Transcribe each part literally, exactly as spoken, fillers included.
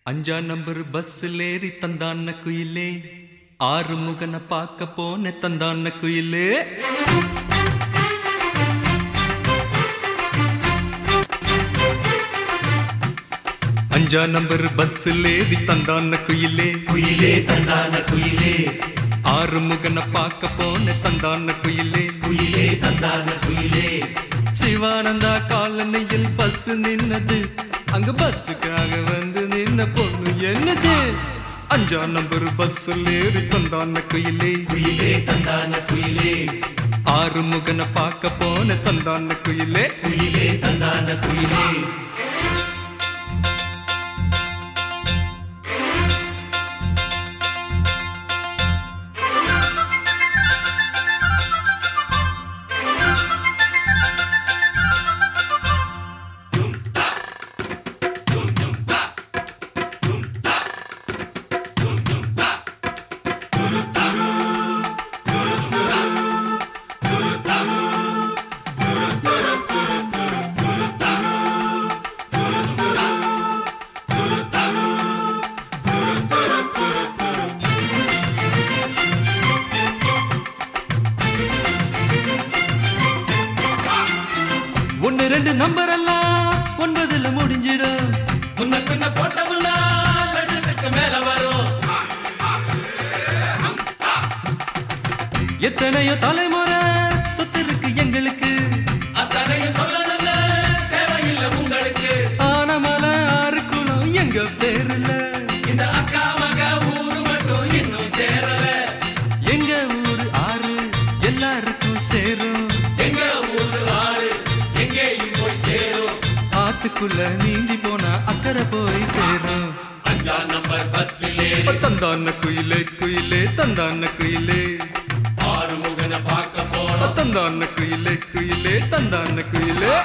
அஞ்சா நம்பர் பஸ்ஸில் ஏறி தந்தான குயிலே, ஆறு முகன பார்க்க போன தந்தான குயிலே. அஞ்சா நம்பர் பஸ்ஸில் ஏறி தந்தான குயிலே, குயிலே தந்தான குயிலே, ஆறு முகன பார்க்க போன தந்தான குயிலே, குயிலே தந்தான குயிலே. சிவானந்தா காலனியில் பஸ் நின்னது, அங்க பஸ்ஸுக்காக வந்து நின்ன பொண்ணு என்னது? அஞ்சா நம்பர் பஸ்ஸில் ஏறி தந்தான குயிலே, குயிலே தந்தான குயிலே, ஆறு முகன பார்க்க போன தந்தான குயிலே, குயிலே தந்தான குயிலே. ஒன்னு ரெண்டு நம்பர் எல்லாம் ஒன்பதுல முடிஞ்சிடும், முன்ன பின்ன போட்டமுன்னா லட்சத்துக்கு மேல வரும். எத்தனையோ தலைமுறை சொத்து இருக்கு எங்களுக்கு, அத்தனையும் சொல்லணும்னு தேவையில்லை உங்களுக்கு. ஆனமலை ஆறு குளம் எங்க பேருல, இந்த அக்கா மக ஊரு மட்டும் இன்னும் சேரல. எங்க ஊரு ஆறு எல்லாருக்கும் சேரும், எங்க ஊரு ஆறு எங்கேயும் போய் சேரும். ஆத்துக்குள்ள நீந்தி போனா அக்கறை போய் சேரும். அஞ்சா நம்பர் பஸ்ஸிலே தந்தான குயிலே குயிலே தந்தான குயிலே, ஆறு முகன பார்க்க போனோம். தந்தான குயிலே குயிலே தந்தான குயிலே.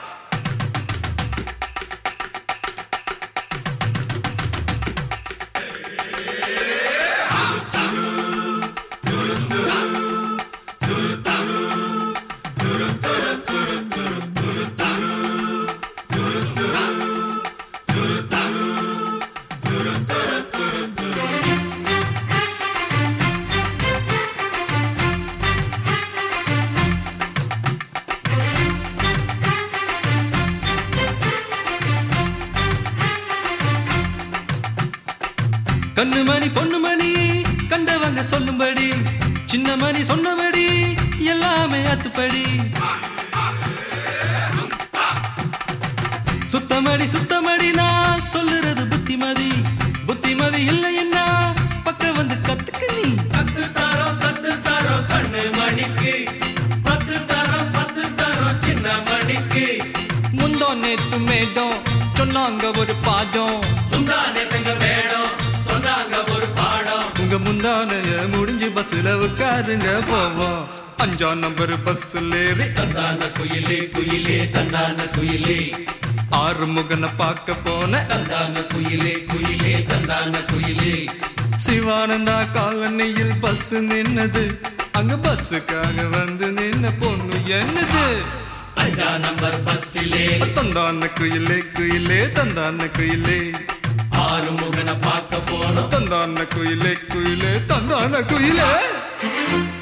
கண்ணு மணி பொண்ணு மணி கண்டவங்க சொல்லும்படி, சின்ன மணி சொன்னபடி எல்லாமே அத்துப்படி. சுத்தமடி சுத்தமடி நான் சொல்லுறது புத்திமதி, புத்திமதி இல்லைன்னா பக்க வந்து கத்துக்க நீ. பத்து தரம் பத்து தரம் கண்ணு மணிக்கு, பத்து தரம் பத்து தரம் சின்ன மணிக்கு. முந்தோ நேத்து மேடம் சொன்னாங்க ஒரு பாடம், முந்தானே தங்க மேடம் சொன்னாங்க ஒரு பாடம். உங்க முந்தானைய முடிஞ்சு பஸ்ல உட்காருங்க போவோம். அஞ்சா நம்பர் பஸ்ல ஏறி தந்தான குயிலே குயிலே தந்தான குயிலே, ஆறு முகன பார்க்க போன தந்தான குயிலே குயிலே தந்தான குயிலே. சிவானந்தா காலனியில் பஸ் நின்னது, அங்க பஸ்ஸுக்காக வந்து நின்ன பொண்ணு என்னது? அஞ்சா நம்பர் பஸ்ஸிலே தந்தான குயிலே குயிலே தந்தான குயிலே, ஆறு முகன பார்க்க போனோம். தந்தான குயிலே குயிலே தந்தான குயிலே.